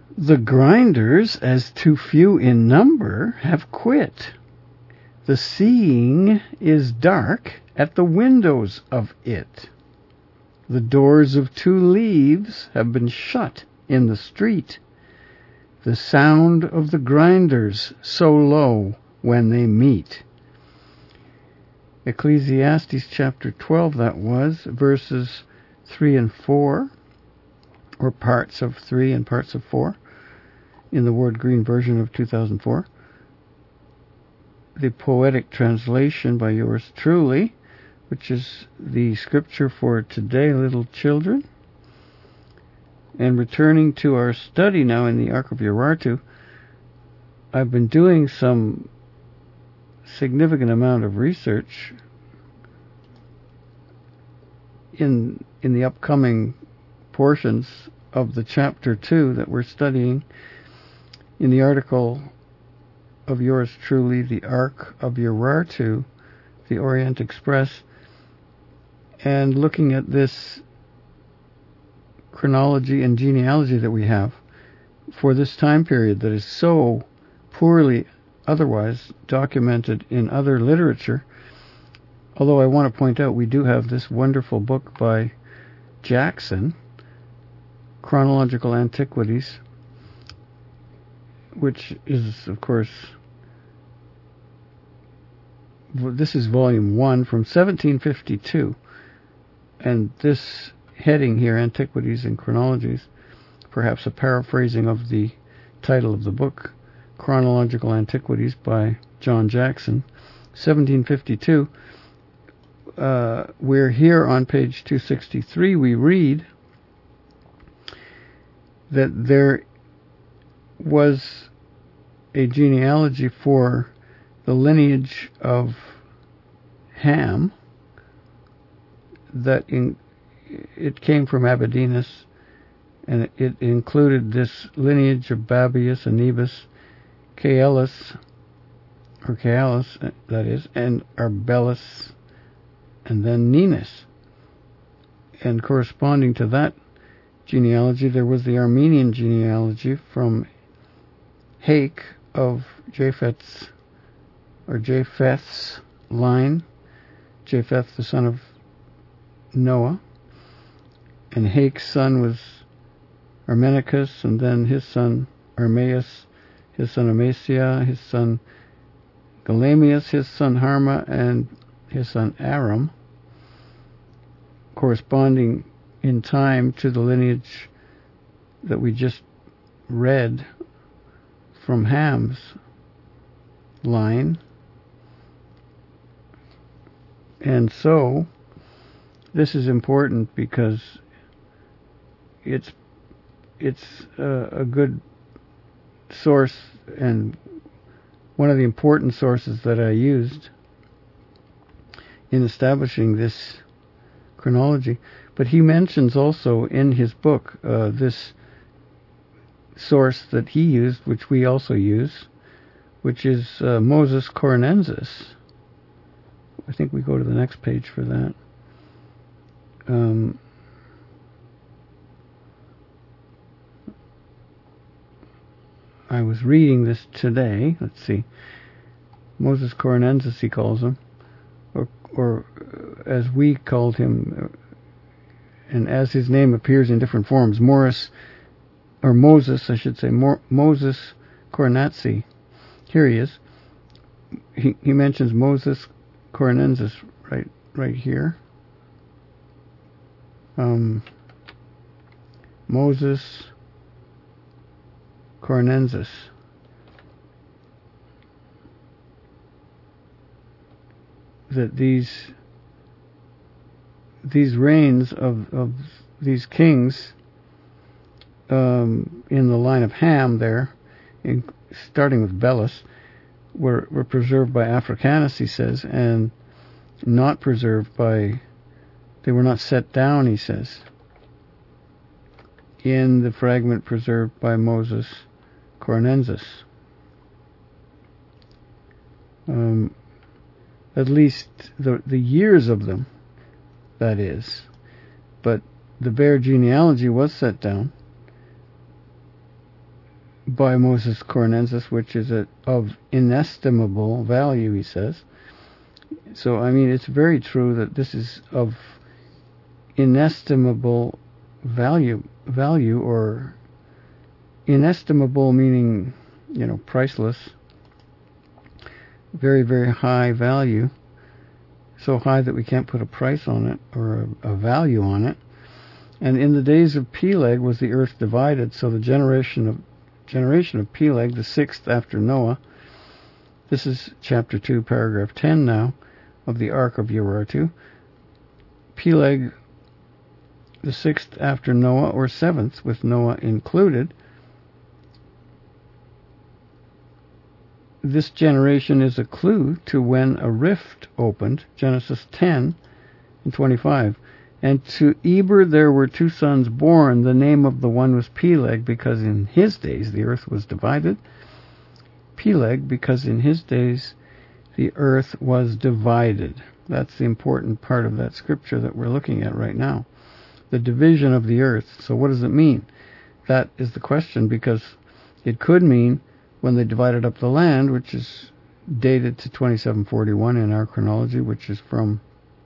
The grinders, as too few in number, have quit. The seeing is dark at the windows of it. The doors of 2 leaves have been shut in the street. The sound of the grinders so low when they meet. Ecclesiastes chapter 12, that was, verses 3 and 4, or parts of 3 and parts of 4, in the Ward Green version of 2004. The poetic translation by yours truly, which is the scripture for today, little children. And returning to our study now in the Ark of Urartu, I've been doing some significant amount of research in the upcoming portions of the chapter 2 that we're studying in the article of yours truly, the Ark of Urartu, the Orient Express, and looking at this chronology and genealogy that we have for this time period that is so poorly otherwise documented in other literature. Although I want to point out we do have this wonderful book by Jackson, Chronological Antiquities, which is, of course, this is volume 1 from 1752. And this heading here, Antiquities and Chronologies, perhaps a paraphrasing of the title of the book, Chronological Antiquities by John Jackson, 1752. We're here on page 263. We read that there was a genealogy for the lineage of Ham, that it came from Aberdeenus, and it included this lineage of Babius, Anubis, Caelus, that is, and Arbelus, and then Ninus. And corresponding to that genealogy, there was the Armenian genealogy from Hake of Japheth's line, Japheth the son of Noah, and Hake's son was Armenicus, and then his son Armaeus, his son Amasia, his son Galamius, his son Harma, and his son Aram, corresponding in time to the lineage that we just read from Ham's line. And so this is important because it's a good source and one of the important sources that I used in establishing this chronology. But he mentions also in his book this source that he used, which we also use, which is Moses Coronensis. I think we go to the next page for that. I was reading this today. Let's see. Moses Coronensis, he calls him, or as we called him, and as his name appears in different forms, Moses, I should say, Moses Coronatsi. Here he is. He mentions Moses Coronensis right here. Moses Coronensis. That these reigns of these kings in the line of Ham there, starting with Belus, were preserved by Africanus, he says, and not preserved by, they were not set down, he says, in the fragment preserved by Moses Coronensis. At least the years of them, that is. But the bare genealogy was set down. by Moses Cornensis, which is of inestimable value, he says. So, I mean, it's very true that this is of inestimable value, or inestimable meaning, priceless, very, very high value, so high that we can't put a price on it or a value on it. And in the days of Peleg was the earth divided, so the generation of Peleg, the sixth after Noah. This is chapter 2, paragraph 10 now, of the Ark of Urartu. Peleg, the sixth after Noah, or seventh, with Noah included. This generation is a clue to when a rift opened, Genesis 10 and 25. And to Eber there were two sons born. The name of the one was Peleg, because in his days the earth was divided. Peleg, because in his days the earth was divided. That's the important part of that scripture that we're looking at right now. The division of the earth. So what does it mean? That is the question, because it could mean when they divided up the land, which is dated to 2741 in our chronology, which is from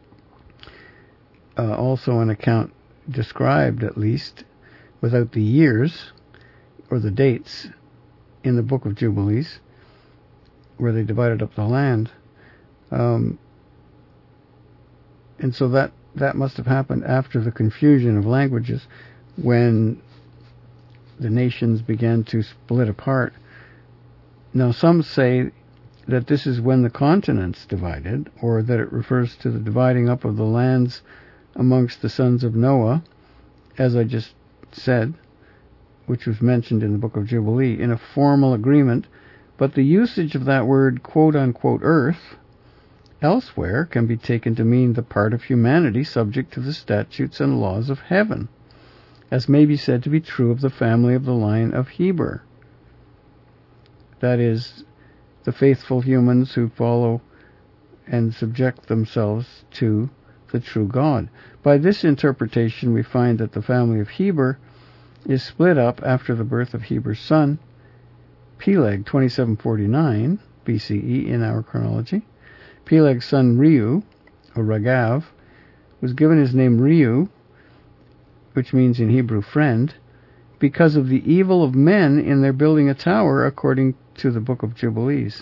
also an account described, at least, without the years or the dates, in the book of Jubilees, where they divided up the land. And so that must have happened after the confusion of languages, when the nations began to split apart. Now, some say that this is when the continents divided, or that it refers to the dividing up of the lands amongst the sons of Noah, as I just said, which was mentioned in the book of Jubilee, in a formal agreement. But the usage of that word, quote-unquote, earth, elsewhere can be taken to mean the part of humanity subject to the statutes and laws of heaven, as may be said to be true of the family of the line of Heber. That is, the faithful humans who follow and subject themselves to the true God. By this interpretation, we find that the family of Heber is split up after the birth of Heber's son, Peleg, 2749 BCE in our chronology. Peleg's son Reu, or Ragav, was given his name Reu, which means in Hebrew friend, because of the evil of men in their building a tower, according to the book of Jubilees.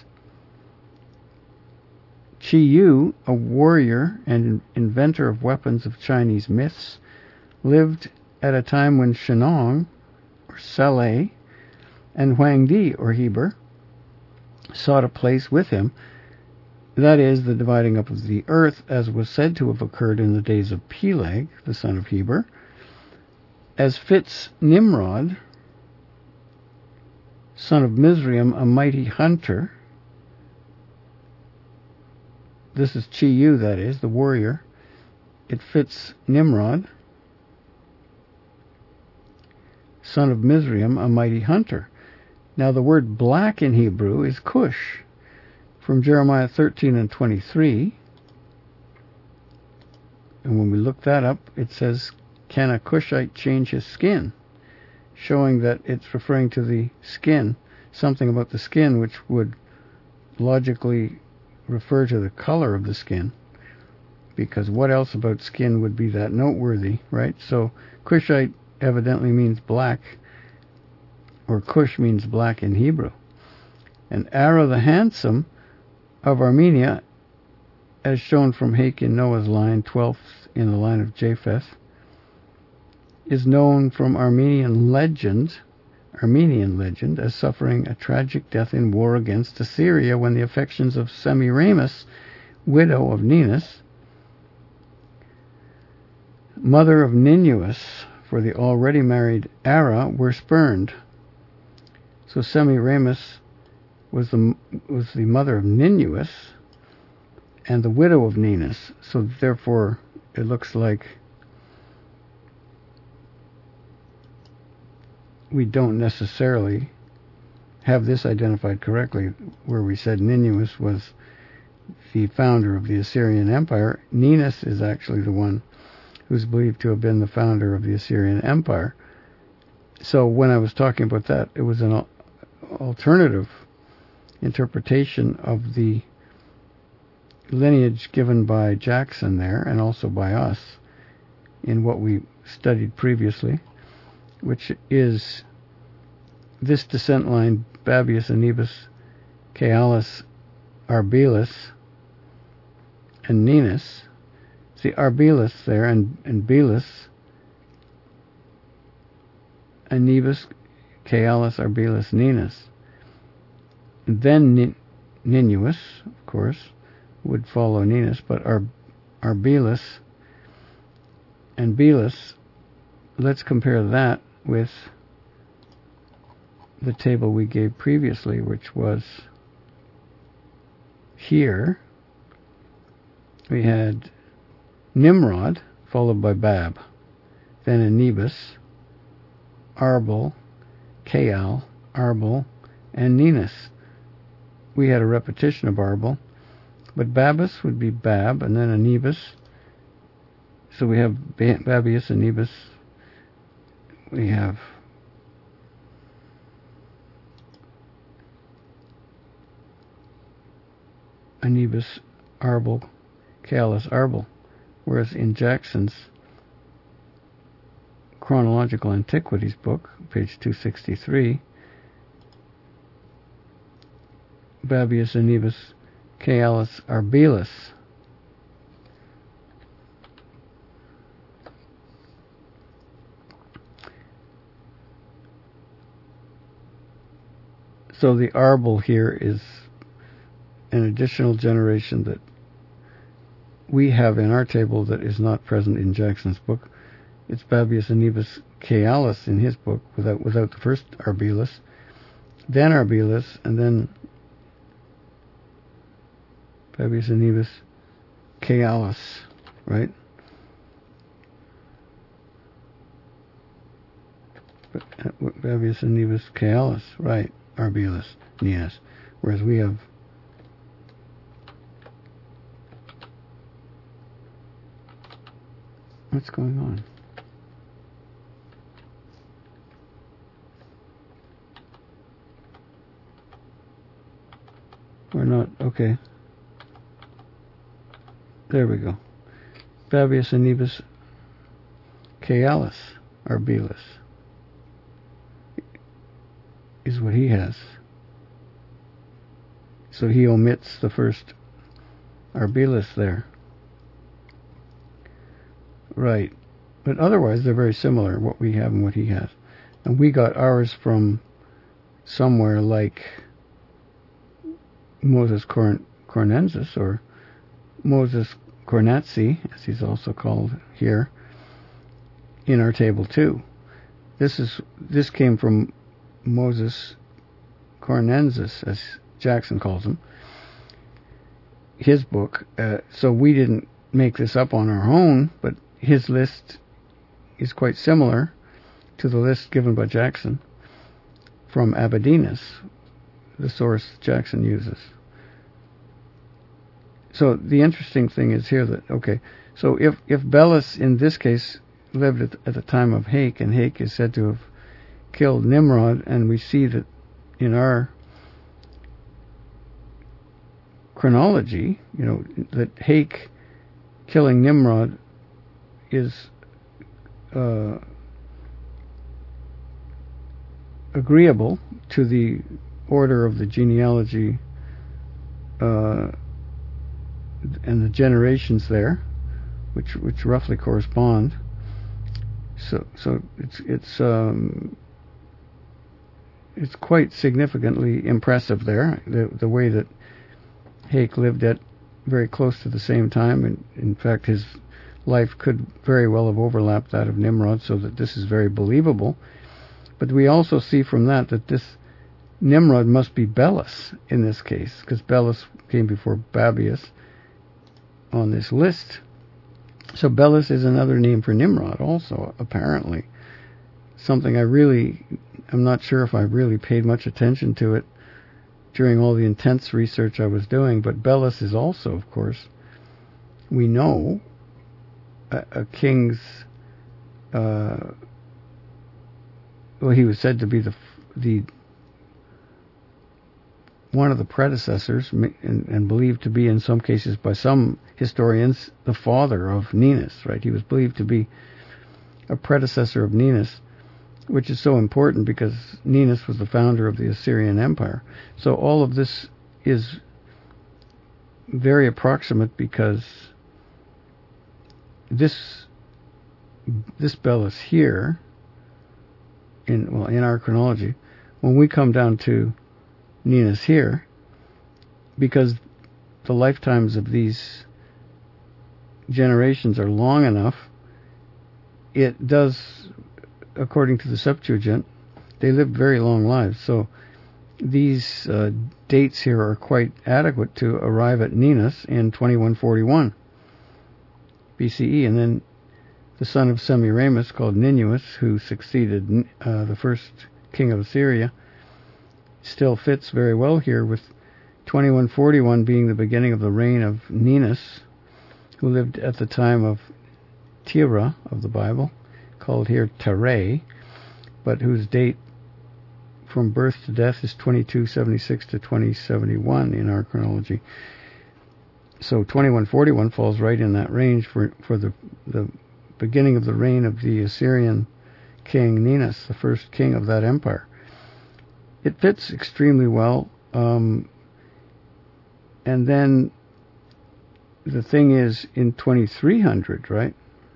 Chi Yu, a warrior and inventor of weapons of Chinese myths, lived at a time when Shennong, or Saleh, and Huang Di, or Heber, sought a place with him. That is, the dividing up of the earth, as was said to have occurred in the days of Peleg, the son of Heber. As fits Nimrod, son of Mizraim, a mighty hunter. This is Chi Yu, that is, the warrior. It fits Nimrod, son of Mizraim, a mighty hunter. Now the word black in Hebrew is Cush, from Jeremiah 13 and 23. And when we look that up, it says, can a Cushite change his skin? Showing that it's referring to the skin, something about the skin which would logically refer to the color of the skin, because what else about skin would be that noteworthy, right? So Cushite evidently means black, or Cush means black in Hebrew. And Ara the Handsome of Armenia, as shown from Hake in Noah's line, 12th in the line of Japheth, is known from Armenian legend as suffering a tragic death in war against Assyria when the affections of Semiramis, widow of Ninus, mother of Ninus, for the already married Ara, were spurned. So Semiramis was the mother of Ninus and the widow of Ninus. So therefore, it looks like we don't necessarily have this identified correctly, where we said Ninus was the founder of the Assyrian Empire. Ninus is actually the one who's believed to have been the founder of the Assyrian Empire. So when I was talking about that, it was an alternative interpretation of the lineage given by Jackson there, and also by us in what we studied previously, which is this descent line, Babius, Anibus, Caelus, Arbilus, and Ninus. See, Arbilus there and Belus, Anibus, Caelus, Arbilus, Ninus. And then Ninus, of course, would follow Ninus, but Arbilus and Belus, let's compare that with the table we gave previously, which was here. We had Nimrod, followed by Bab, then Anibus, Arbel, Cael, Arbel, and Ninus. We had a repetition of Arbel, but Babus would be Bab, and then Anibus. So we have Babius, Anibus. We have Anibus, Arbel, Caelus, Arbel. Whereas in Jackson's Chronological Antiquities book, page 263, Babius, Anibus, Caelus, Arbilus. So the Arbel here is an additional generation that we have in our table that is not present in Jackson's book. It's Babius, Anibus, Caelus in his book, without the first Arbilus, then Arbilus, and then Babius, Anibus, Caelus, right? Babius, Anibus, Caelus, right? Arbilus, Ninus. Whereas we have what's going on? We're not, okay. There we go. Babius, Anibus, Caelus, Arbilus is what he has. So he omits the first Arbilus there. Right. But otherwise they're very similar, what we have and what he has. And we got ours from somewhere like Moses Cornensis, or Moses Cornatzi, as he's also called here, in our table too. This came from Moses Cornensis, as Jackson calls him, his book. So we didn't make this up on our own, but his list is quite similar to the list given by Jackson from Aberdeenus, the source Jackson uses. So the interesting thing is here that, okay, so if Belus in this case lived at the time of Hake, and Hake is said to have killed Nimrod, and we see that in our chronology, that Hake killing Nimrod is agreeable to the order of the genealogy and the generations there, which roughly correspond. So it's quite significantly impressive there, the way that Hake lived at very close to the same time, and in fact his life could very well have overlapped that of Nimrod, so that this is very believable. But we also see from that this Nimrod must be Belus in this case, because Belus came before Babius on this list. So Belus is another name for Nimrod also, apparently. Something I'm not sure if I really paid much attention to it during all the intense research I was doing, but Belus is also, of course, we know, a king's, he was said to be the one of the predecessors, and believed to be in some cases by some historians the father of Ninus, right? He was believed to be a predecessor of Ninus, which is so important because Ninus was the founder of the Assyrian Empire. So all of this is very approximate because this Belus here, in our chronology, when we come down to Ninus here, because the lifetimes of these generations are long enough, it does, according to the Septuagint, they lived very long lives. So these dates here are quite adequate to arrive at Ninus in 2141 BCE. And then the son of Semiramis, called Ninus, who succeeded the first king of Assyria, still fits very well here, with 2141 being the beginning of the reign of Ninus, who lived at the time of Terah of the Bible, called here Terah, but whose date from birth to death is 2276 to 2071 in our chronology. So 2141 falls right in that range for the beginning of the reign of the Assyrian king Ninus, the first king of that empire. It fits extremely well. And then the thing is, in 2300, right,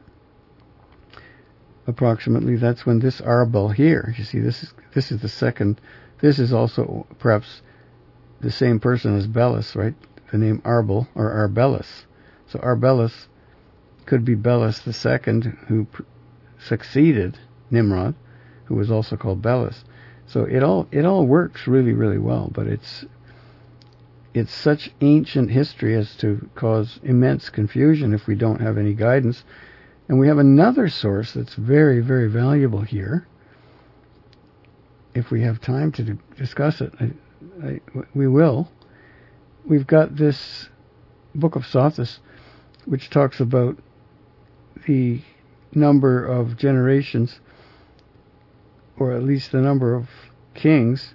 approximately, that's when this Arbel here, you see, this is the second, this is also perhaps the same person as Belus, right? The name Arbel, or Arbelus. So Arbelus could be Belus II, who succeeded Nimrod, who was also called Belus. So it all works really, really well, but it's such ancient history as to cause immense confusion if we don't have any guidance. And we have another source that's very, very valuable here, if we have time to discuss it. We will. We've got this Book of Sothis, which talks about the number of generations, or at least the number of kings,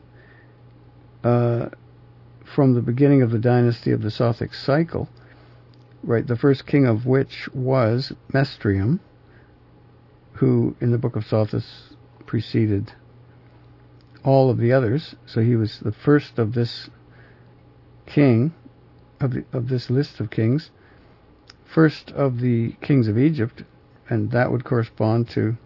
from the beginning of the dynasty of the Sothic cycle, right? The first king of which was Mestrium, who in the Book of Sothis preceded all of the others. So he was the first of this king, of this list of kings, first of the kings of Egypt, and that would correspond to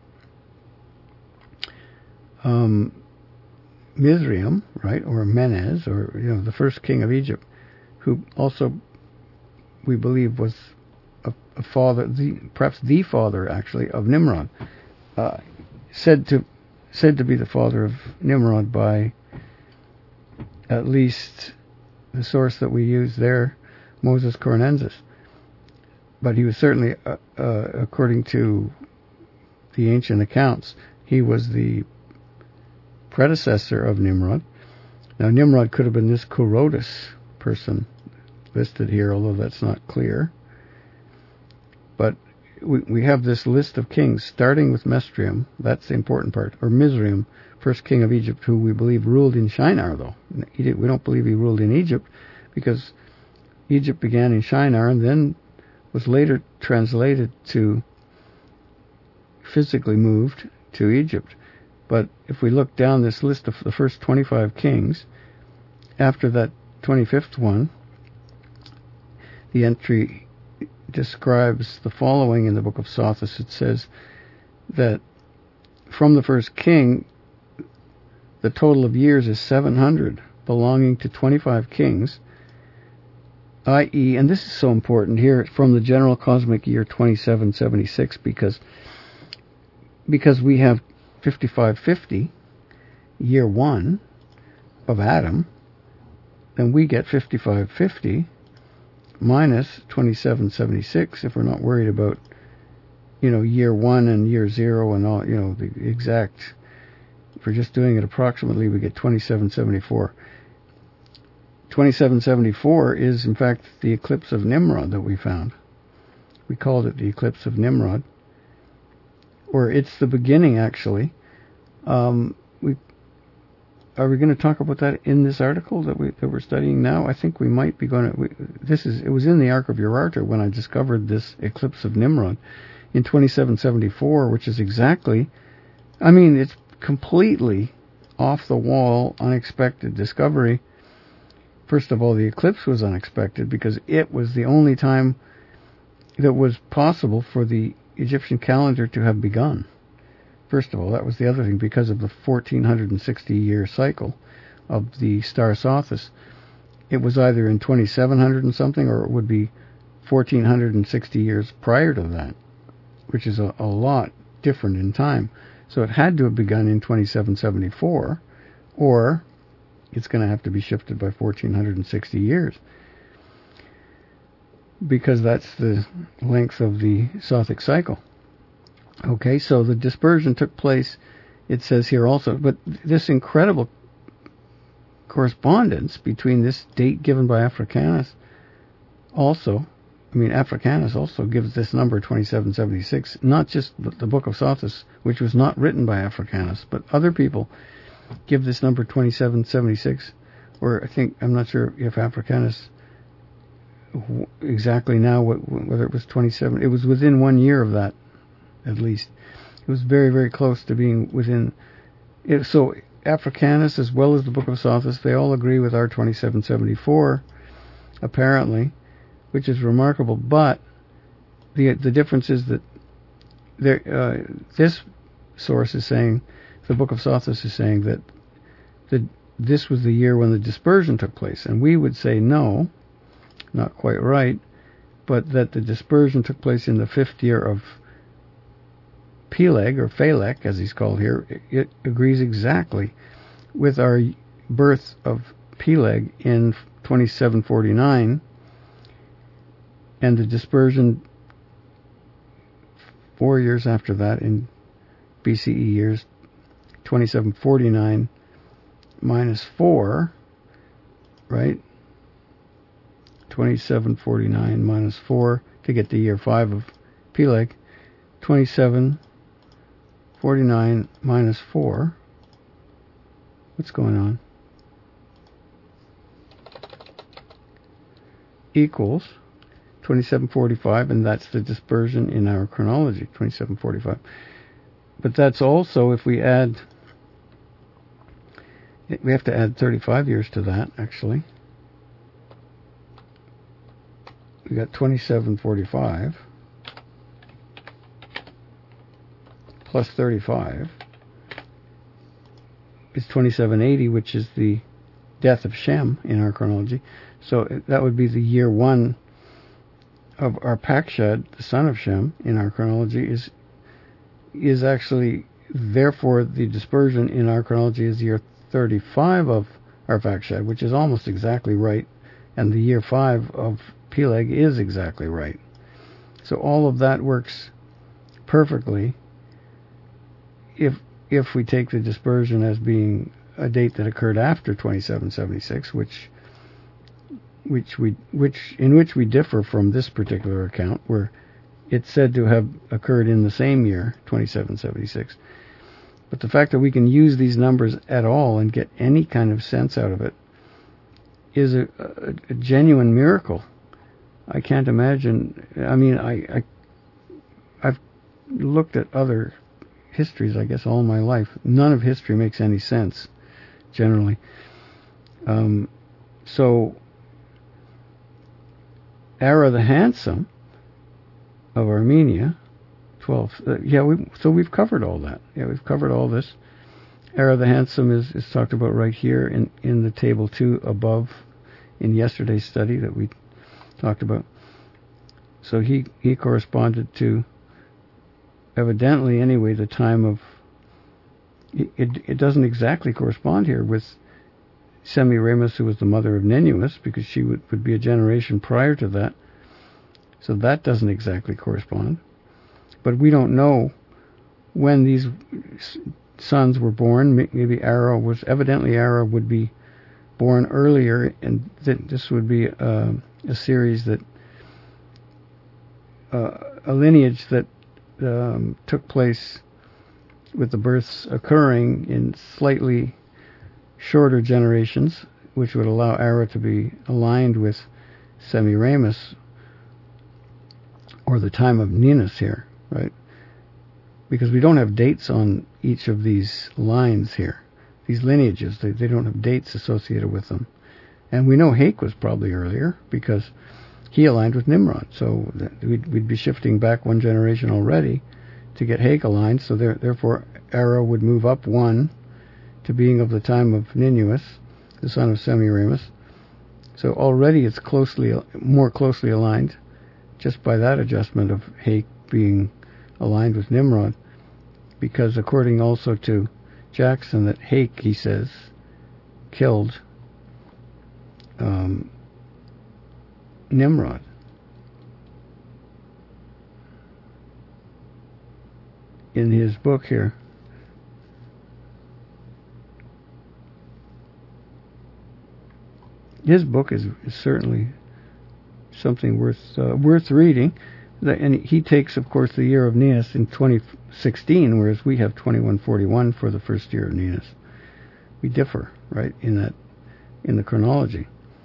Mizraim, right, or Menes, or the first king of Egypt, who also we believe was a father, perhaps the father actually of Nimrod, said to be the father of Nimrod by at least the source that we use there, Moses Cornensis. But he was certainly, according to the ancient accounts, he was the predecessor of Nimrod. Now, Nimrod could have been this Corotus person listed here, although that's not clear. But we have this list of kings, starting with Mestrium, that's the important part, or Mizraim, first king of Egypt, who we believe ruled in Shinar, though. We don't believe he ruled in Egypt, because Egypt began in Shinar and then was later translated to, physically moved to Egypt. But if we look down this list of the first 25 kings, after that 25th one, the entry describes the following in the Book of Sothis. It says that from the first king, the total of years is 700, belonging to 25 kings, i.e., and this is so important here, from the general cosmic year 2776, because we have 5550, year 1 of Adam, then we get 5550 minus 2776, if we're not worried about, year 1 and year 0 and all, the exact, if we're just doing it approximately, we get 2774. 2774 is, in fact, the eclipse of Nimrod that we found. We called it the eclipse of Nimrod, or it's the beginning, actually. are we going to talk about that in this article that we're studying now? I think we might be going to. It was in the Ark of Urartu when I discovered this eclipse of Nimrod in 2774, which is exactly. I mean, it's completely off the wall, unexpected discovery. First of all, the eclipse was unexpected because it was the only time that was possible for the Egyptian calendar to have begun. First of all, that was the other thing, because of the 1460-year cycle of the star Sothis. It was either in 2700 and something, or it would be 1460 years prior to that, which is a lot different in time. So it had to have begun in 2774, or it's going to have to be shifted by 1460 years, because that's the length of the Sothic cycle. Okay, so the dispersion took place, it says here also, but this incredible correspondence between this date given by Africanus Africanus also gives this number 2776, not just the Book of Sothis, which was not written by Africanus, but other people give this number 2776, or I'm not sure if Africanus exactly now, whether it was 27, it was within 1 year of that, at least. It was very, very close to being within it. So Africanus, as well as the Book of Sothis, they all agree with our 2774, apparently, which is remarkable. But the difference is that this source is saying, the Book of Sothis is saying that this was the year when the dispersion took place, and we would say no, not quite right, but that the dispersion took place in the 5th year of Peleg, or Phalek, as he's called here. It agrees exactly with our birth of Peleg in 2749, and the dispersion 4 years after that, in BCE years, 2749 minus 4, right? 2749 minus 4 to get the year 5 of Peleg. 2749 minus 4. What's going on? Equals 2745, and that's the dispersion in our chronology, 2745. But that's also, if we add, we have to add 35 years to that, actually. We got 2745 plus 35 is 2780, which is the death of Shem in our chronology. So that would be the year 1 of Arpachshad, the son of Shem, in our chronology, is actually, therefore, the dispersion in our chronology is year 35 of Arpachshad, which is almost exactly right, and the year 5 of Peleg is exactly right. So all of that works perfectly if we take the dispersion as being a date that occurred after 2776, in which we differ from this particular account, where it's said to have occurred in the same year, 2776. But the fact that we can use these numbers at all and get any kind of sense out of it is a genuine miracle. I can't imagine. I mean, I've looked at other histories, I guess, all my life. None of history makes any sense, generally. So Ara the Handsome of Armenia, 12th. So we've covered all that. Yeah, we've covered all this. Ara the Handsome is talked about right here in the table 2 above, in yesterday's study that we talked about. So he corresponded to, evidently anyway, the time of, it doesn't exactly correspond here with Semiramis, who was the mother of Nenhuis, because she would be a generation prior to that. So that doesn't exactly correspond. But we don't know when these sons were born. Maybe Ara would be born earlier, and this would be a series that, a lineage that took place with the births occurring in slightly shorter generations, which would allow Ara to be aligned with Semiramis, or the time of Ninus here, right? Because we don't have dates on each of these lines here. These lineages, they don't have dates associated with them. And we know Hake was probably earlier because he aligned with Nimrod. So we'd be shifting back one generation already to get Hake aligned. So therefore, Ara would move up one to being of the time of Ninus, the son of Semiramis. So already it's more closely aligned just by that adjustment of Hake being aligned with Nimrod. Because according also to Jackson, that Hake, he says, killed Nimrod. In his book here. His book is certainly something worth reading. And he takes, of course, the year of Ninus in 2016, whereas we have 2141 for the first year of Ninus. We differ, right, in the chronology.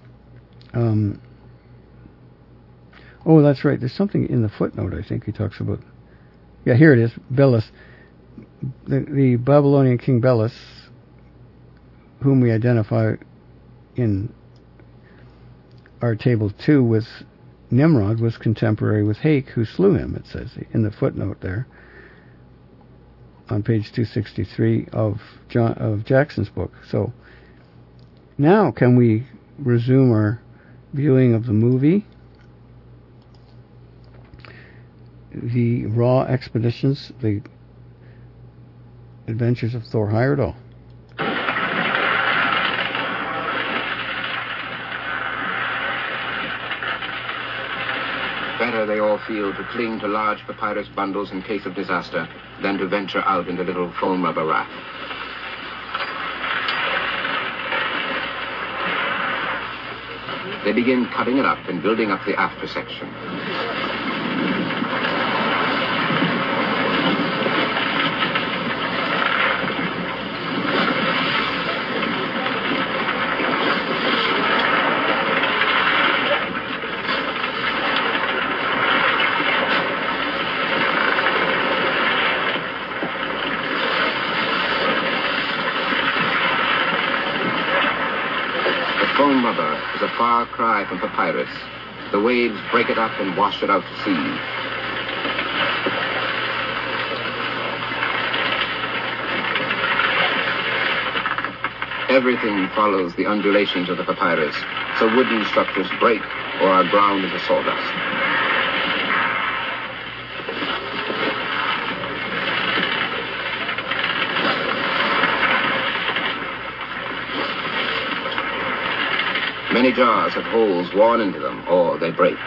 Oh, that's right. There's something in the footnote, I think he talks about. Yeah, here it is. Belus. The Babylonian king Belus, whom we identify in our table 2 with Nimrod, was contemporary with Hake, who slew him, it says in the footnote there on page 263 of Jackson's book. So now can we resume our viewing of the movie, the Raw Expeditions, the Adventures of Thor Heyerdahl. Better they all feel to cling to large papyrus bundles in case of disaster than to venture out into little foam rubber rafts. They begin cutting it up and building up the after section. Far cry from papyrus. The waves break it up and wash it out to sea. Everything follows the undulations of the papyrus, so wooden structures break or are ground into sawdust. Many jars have holes worn into them, or they break.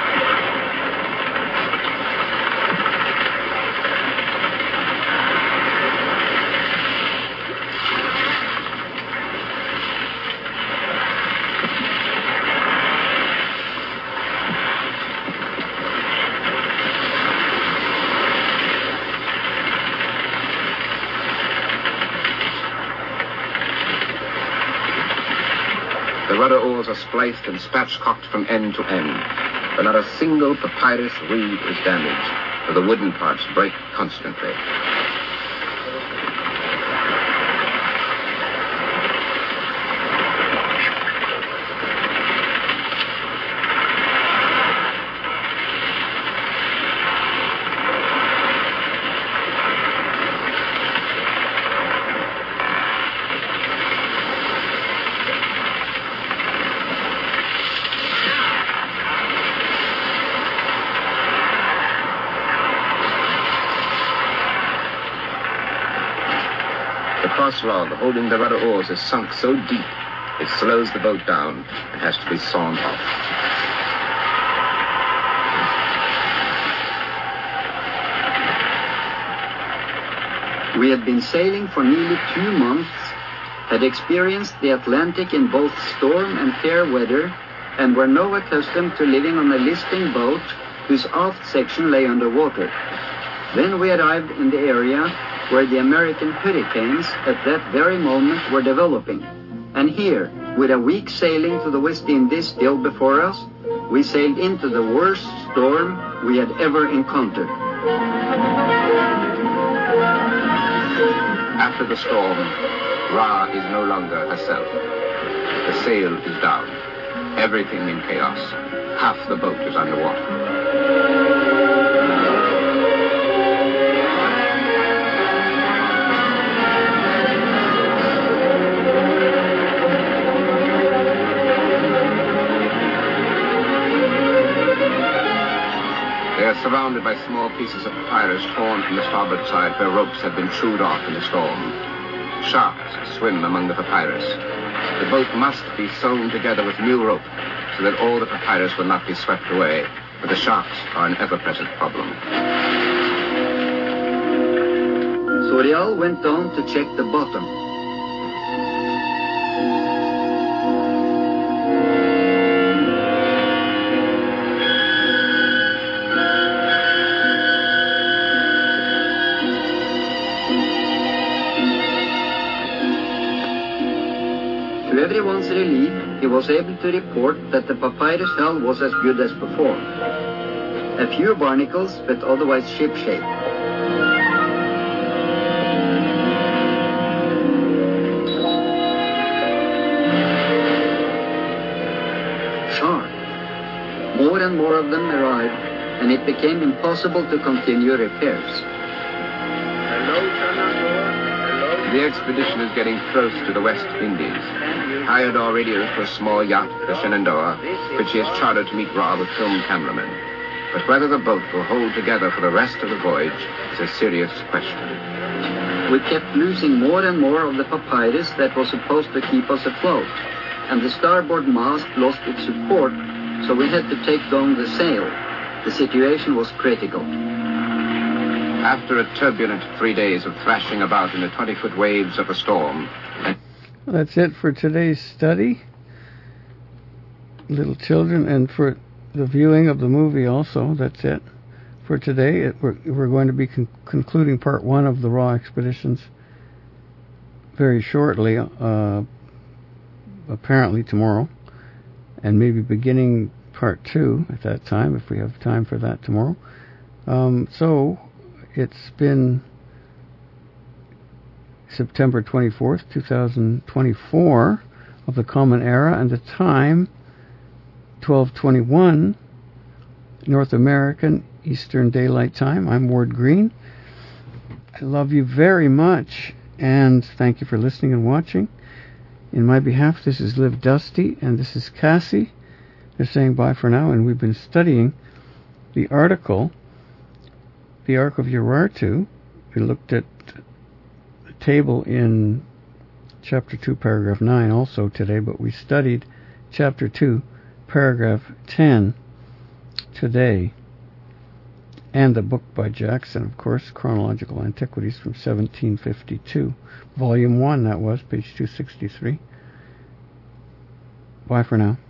The rudder oars are spliced and spatchcocked from end to end, but not a single papyrus reed is damaged, for the wooden parts break constantly. Log holding the rudder oars is sunk so deep it slows the boat down and has to be sawn off. We had been sailing for nearly 2 months, had experienced the Atlantic in both storm and fair weather, and were now accustomed to living on a listing boat whose aft section lay under water. Then we arrived in the area where the American hurricanes at that very moment were developing. And here, with a week's sailing to the West Indies still before us, we sailed into the worst storm we had ever encountered. After the storm, Ra is no longer herself. The sail is down. Everything in chaos. Half the boat is underwater. They are surrounded by small pieces of papyrus torn from the starboard side where ropes have been chewed off in the storm. Sharks swim among the papyrus. The boat must be sewn together with new rope so that all the papyrus will not be swept away, but the sharks are an ever-present problem. Sorial went down to check the bottom. To everyone's relief, he was able to report that the papyrus hull was as good as before. A few barnacles, but otherwise shipshape. Sharp. More and more of them arrived, and it became impossible to continue repairs. The expedition is getting close to the West Indies. Hired already for a small yacht, the Shenandoah, which he has chartered to meet Ra with film cameramen. But whether the boat will hold together for the rest of the voyage is a serious question. We kept losing more and more of the papyrus that was supposed to keep us afloat, and the starboard mast lost its support, so we had to take down the sail. The situation was critical. After a turbulent 3 days of thrashing about in the 20-foot waves of a storm... That's it for today's study, little children, and for the viewing of the movie also. That's it for today. We're going to be concluding part 1 of the Ra expeditions very shortly, apparently tomorrow, and maybe beginning part 2 at that time, if we have time for that tomorrow. So it's been September 24th, 2024 of the Common Era, and the time 12:21 North American Eastern Daylight Time. I'm Ward Green. I love you very much, and thank you for listening and watching. In my behalf, this is Liv Dusty, and this is Cassie. They're saying bye for now, and we've been studying the article, the Ark of Urartu. We looked at the table in Chapter 2, Paragraph 9 also today, but we studied Chapter 2, Paragraph 10 today. And the book by Jackson, of course, Chronological Antiquities from 1752. Volume 1, that was, page 263. Bye for now.